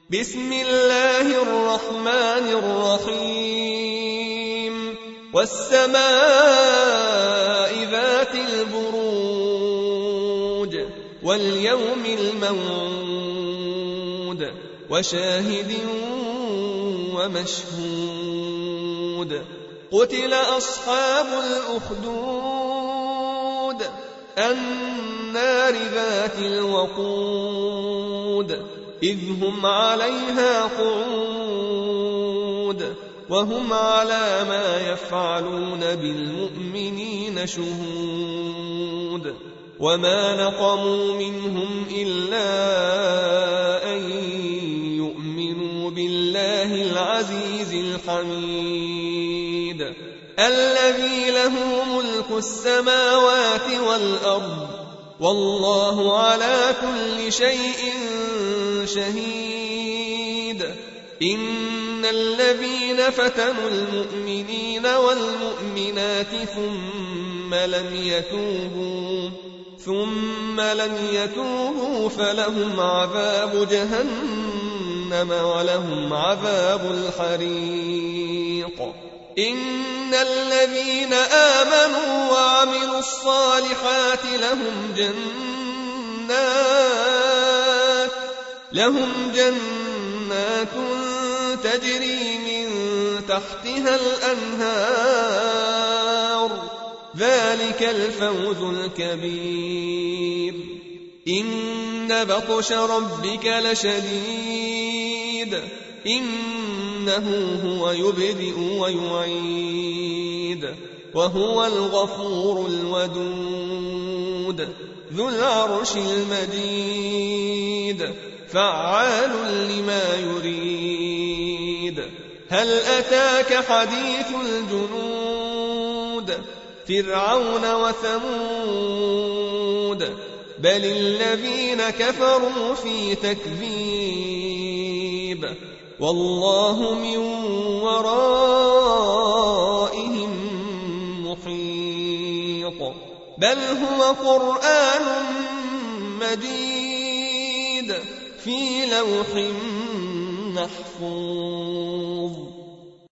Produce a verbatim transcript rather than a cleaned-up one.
بسم الله الرحمن الرحيم والسماء ذات البروج واليوم الموعود وشاهد ومشهود قتل أصحاب الأخدود النار ذات الوقود إذ هم عليها قعود وهم على ما يفعلون بالمؤمنين شهود وما نقموا منهم إلا أن يؤمنوا بالله العزيز الحميد الذي له ملك السماوات والأرض والله على كل شيء شهيد إن الذين فتنوا المؤمنين والمؤمنات ثم لم يتوبوا ثم لم يتوبوا فلهم عذاب جهنم ولهم عذاب الحريق إن الذين آمنوا وعملوا الصالحات لهم جنات لهم جنات تجري من تحتها الأنهار ذلك الفوز الكبير إن بطش ربك لشديد إنه هو يبدئ ويعيد وهو الغفور الودود ذو العرش المجيد فعال لما يريد هل أتاك حديث الجنود فرعون وثمود بل الذين كفروا في تكذيب والله من ورائهم محيط بل هو قرآن مجيد في لوح محفوظ